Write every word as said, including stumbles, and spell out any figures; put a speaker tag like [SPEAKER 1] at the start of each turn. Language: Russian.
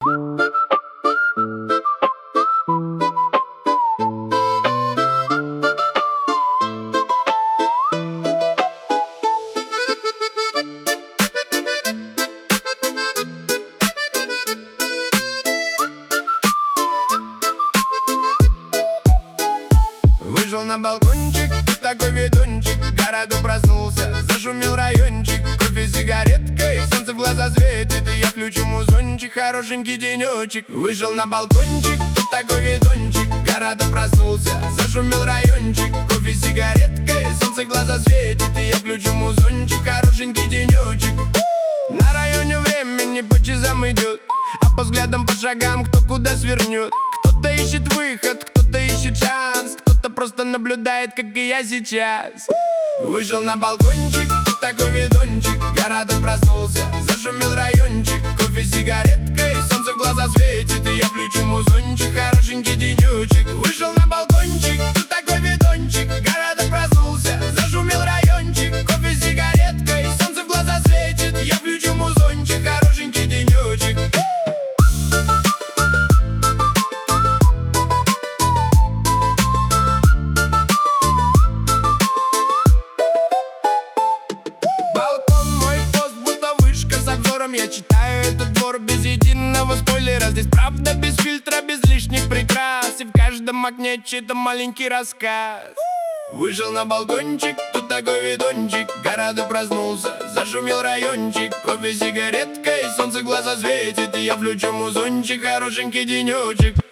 [SPEAKER 1] Вышел на балкончик, такой ведунчик, городу проснулся, зашумел райончик. Кофе, сигаретка, и солнце в глаза светит, и я включу музончик, хорошенький денечек. Вышел на балкончик, такой ведунчик, городу проснулся, зашумел райончик. Кофе, сигаретка, и солнце в глаза светит, и я включу музончик, хорошенький денечек. На районе времени по часам идет, а по взглядам, по шагам кто куда свернет. Кто-то ищет выход, кто-то ищет шанс, кто-то просто наблюдает, как и я сейчас. Вышел на балкончик, такой ведунчик, городу проснулся, зашумел райончик. Кофе, сигаретка, и солнце в глаза светит, и я включу музончик, хорошенький денечек. Вышел на балкончик, такой ведунчик, городу проснулся, зашумел райончик. Кофе, сигаретка, и солнце в глаза светит, я включу музончик, хорошенький денечек. Я читаю этот двор без единого спойлера. Здесь правда без фильтра, без лишних прикрас, и в каждом окне чей-то маленький рассказ. Вышел на балкончик, тут такой ведунчик, городу проснулся, зашумел райончик. Кофе, сигаретка, и солнце в глаза светит, и я включу музончик, хорошенький денечек.